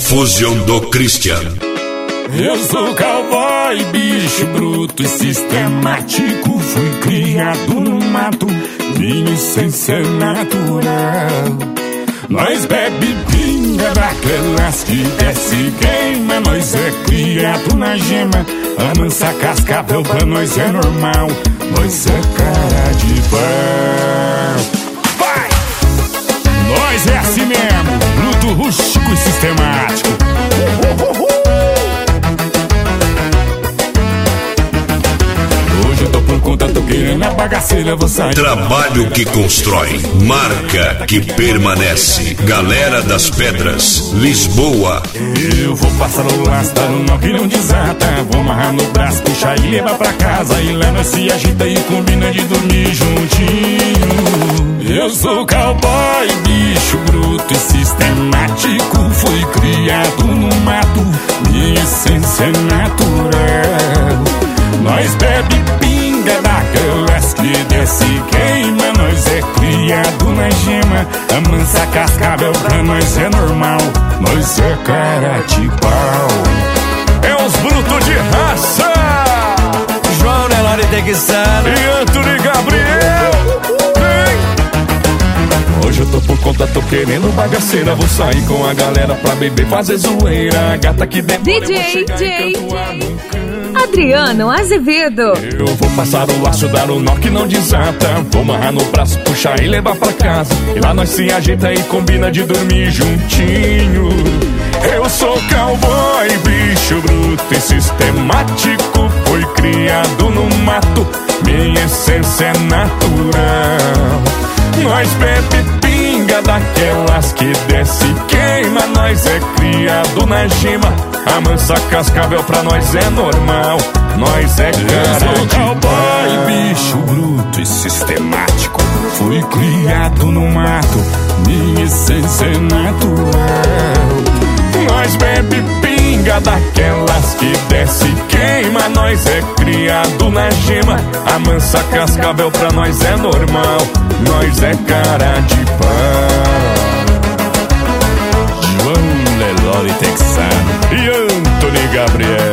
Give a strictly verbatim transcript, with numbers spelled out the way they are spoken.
Fusion do Christian. Eu sou cowboy, bicho bruto e sistemático. Fui criado no mato, minha essência é natural. Nós bebe pinga daquelas que desce e queima. Nós é criado na gema, amansa cascavel pra nós é normal. Nós é cara de pau. Vai! Nós é assim mesmo, bruto, rústico e sistemático. Uh, uh, uh, uh. Hoje eu tô por conta, tô querendo a bagaceira, vou sair. Trabalho que constrói, marca que permanece. Galera das Pedras, Lisboa. Eu vou passar o laço, dar um nó que não desata. Vou amarrar no braço, puxar e levar pra casa. E lá nós se agita e combina de dormir juntinho. Eu sou cowboy, bicho bruto e sistemático. Fui criado no mato, minha essência é natural. Nós bebe pinga daquelas que desce e queima. Nós é criado na gema, amansa cascavel pra nós é normal. Nós é cara de pau. É os brutos de raça, João Nelore Texano e Antônio Gabriel. Hoje eu tô por conta, tô querendo bagaceira. Vou sair com a galera pra beber, fazer zoeira. A gata que demora, D J, D J, Adriano Azevedo. Eu vou passar o laço, dar o nó que não desata. Vou amarrar no braço, puxar e levar pra casa. E lá nós se ajeita e combina de dormir juntinho. Eu sou cowboy, bicho bruto e sistemático. Fui criado no mato, minha essência é natural. Nós bebe pinga daquelas que desce e queima. Nós é criado na gema, amansa cascavel pra nós é normal. Nós é cara de cowboy, bicho bruto e sistemático. Fui criado no mato, minha essência é natural. Nós bebe pinga daquelas que desce e queima. Nós é criado na gema, amansa cascavel pra nós é normal. Nós é cara de pau. João Nelore Texano e Antônio Gabriel.